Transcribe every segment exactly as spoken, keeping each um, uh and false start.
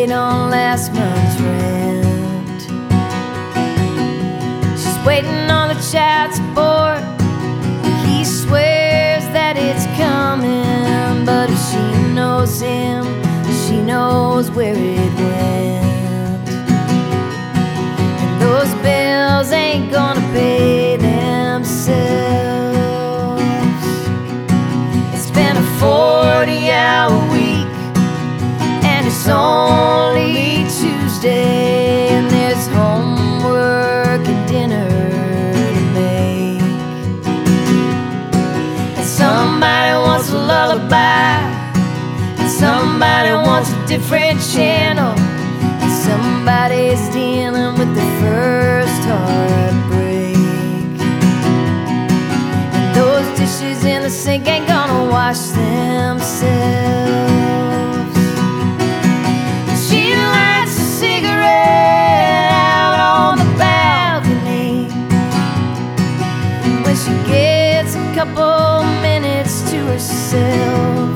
late on last month's rent. She's waiting on the child support. He swears that it's coming, but if she knows him, she knows where it went. And those bills ain't gonna pay themselves. It's been a forty hour week, and it's only Tuesday, and there's homework and dinner to make. And somebody wants a lullaby, and somebody wants a different channel, and somebody's dealing with the first heartbreak. And those dishes in the sink ain't gonna wash themselves. She gets a couple minutes to herself.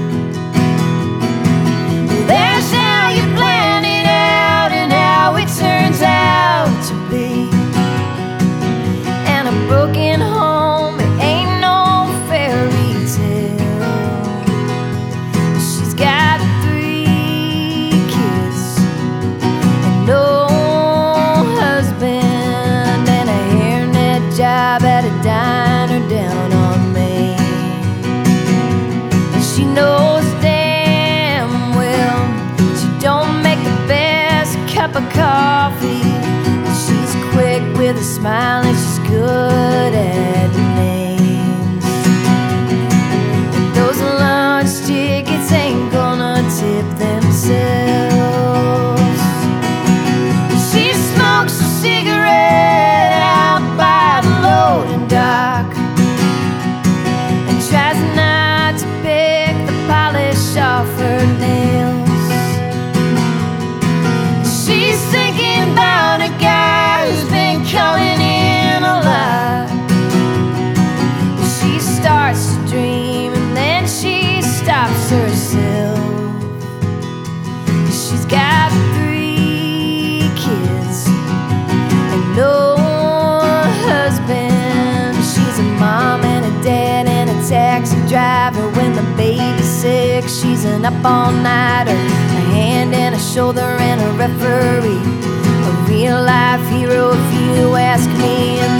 That's how you plan it out and how it turns out to be. And a broken home, it ain't no fairy tale. She's got three kids and no husband, and a hairnet job at a diner down on Main. And she knows damn well she don't make the best cup of coffee, but she's quick with a smile and she's good at names. And those lunch tickets ain't gonna tip themselves. She smokes a cigarette out by the loading dock and tries not to pick the polish off her nails. She's thinking about a guy who's been coming in a lot. She starts to dream and then she stops herself. She's got three kids and no husband. She's a mom and a dad and a taxi driver. When the baby's sick, she's an up-all-nighter, a hand and a shoulder and a referee, a real-life hero if you ask me. And